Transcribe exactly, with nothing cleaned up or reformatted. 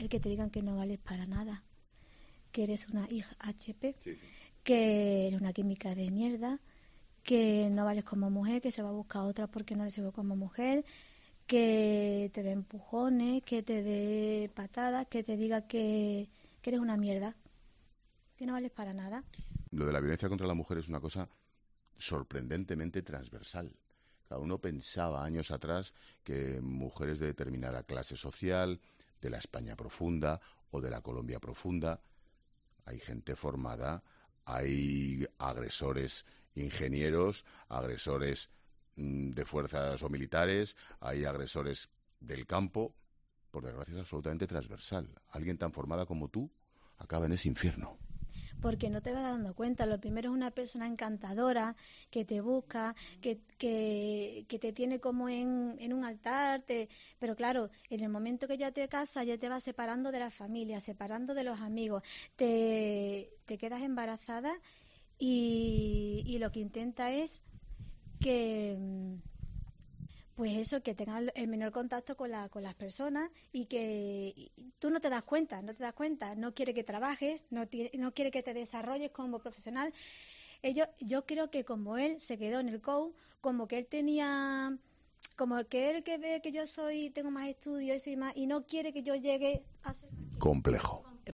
el que te digan que no vales para nada, que eres una hija H P, sí. que eres una química de mierda, que no vales como mujer, que se va a buscar otra porque no le sirve como mujer, que te dé empujones, que te dé patadas, que te diga que, que eres una mierda, que no vales para nada. Lo de la violencia contra la mujer es una cosa sorprendentemente transversal. Cada uno pensaba años atrás que mujeres de determinada clase social, de la España profunda o de la Colombia profunda, hay gente formada, hay agresores ingenieros, agresores mmm, de fuerzas o militares, hay agresores del campo. Por desgracia es absolutamente transversal. Alguien tan formada como tú acaba en ese infierno. Porque no te vas dando cuenta. Lo primero es una persona encantadora que te busca, que, que, que te tiene como en, en un altar, te, pero claro, en el momento que ya te casas ya te vas separando de la familia, separando de los amigos, te, te quedas embarazada y, y lo que intenta es que... pues eso, que tengas el menor contacto con, la, con las personas y que y tú no te das cuenta, no te das cuenta, no quiere que trabajes, no, t- no quiere que te desarrolles como profesional. Ellos, yo creo que como él se quedó en el coach, como que él tenía, como que él que ve que yo soy, tengo más estudios y más, y no quiere que yo llegue a ser más complejo.